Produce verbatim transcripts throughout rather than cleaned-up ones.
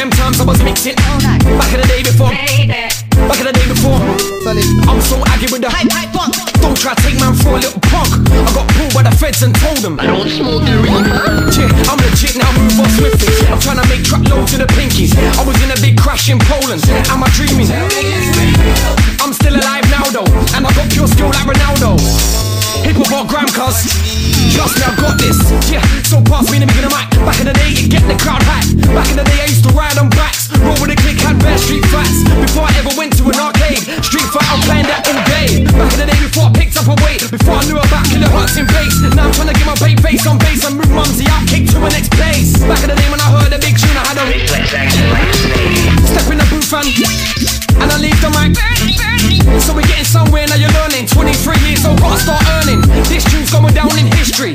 them times I was mixing. Back in the day before. Back in the day before. I'm so aggy with the hype, hype funk. Don't try to take man for a little punk. I got pulled by the feds and told them I don't smoke the reefer. Yeah, I'm legit now, move on swiftly. I'm trying to make truck loads of the pinkies. I was in a big crash in Poland. Am I dreaming? I'm still alive now though, and I got pure skill like Ronaldo. Hip hop or gram cuz just now got this. Yeah, so pass me the mic and the mic. Back in the day it get the crowd hype. Back in the day I used to ride on bikes, roll with a click, had bare street fights. Before I ever went to an arcade, street fight I'm playing that all day. Back in the day before I picked up a weight, before I knew about killer hearts in bass. Now I'm trying to get my babe face on bass and move mumsy out, kick to the next place. Back in the day when I heard a big tune I had a reflex action like a snake. Step in the booth and and I leave the mic. So we're getting somewhere, now you're learning. Twenty-three years old, gotta start earning. This tune's going down in history.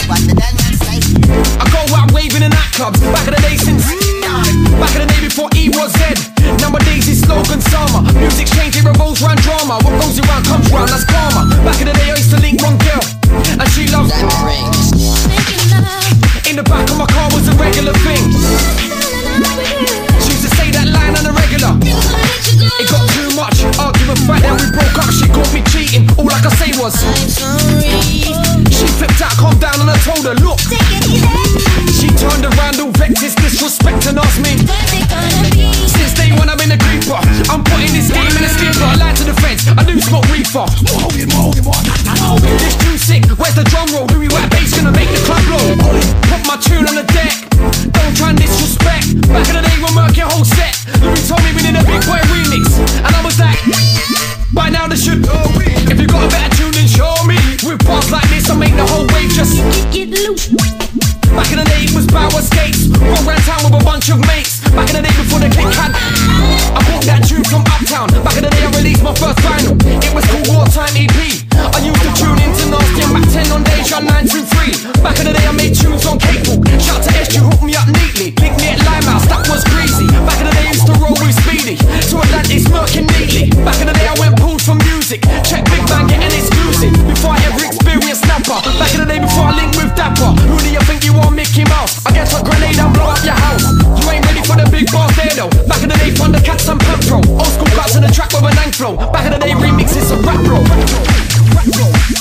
I go out waving in nightclubs. Back in the day since back in the day before E was Z. Nowadays it's slogan summer. Music's changing, revolves around drama. What goes around comes round, that's karma. Back in the day I used to link one girl and she loved in the back of my car was a regular thing. She used to say that line on a regular. It got too much, argument fight, then we broke up. She caught me cheating, all I could say was I'm sorry. She flipped out, calmed down and I told her, look. She turned around, all vexed, it's disrespect and asked me since day one I've been a creeper. I'm putting this game in a sleeper. I lied to the feds, I do smoke reefer. This too sick, where's the drum roll? Who we wet bass gonna make the club blow? Put my tune on the deck, don't try and disrespect. Back in the day we'll murk your whole set. Louis told me we did a big boy remix, and I was like, by now they should know me. If you got a better tune then show me. With bars like this I make the whole wave just get loose. Back in the day it was power skates, roll around town with a bunch of mates. Back in the day before the click had I bought that tune from Uptown. Back in the day I released my first vinyl. It was called Wartime E P. I used to tune into Nasty and Back ten on Deja nine two three. Back in the day I made tunes on Cakewalk. Shout to S G, hooked me up neatly. Link me at Limehouse, that was greasy. Back in the day I used to roll with Speedy. To Atlantis, murking neatly. Back in the day I went pulled for music. Check Big Bang, getting exclusive. Before I ever experienced Snapper. Back in the day before I linked with Dapper. Who do you think you are, Mickey Mouse? I guess a grenade and blow up your house. You ain't ready for the big bars there though. Back in the day Thundercats and Pep Pro. Old school cuts in the track with a nine flow. Back in the day remixes of rap bro. Rap bro.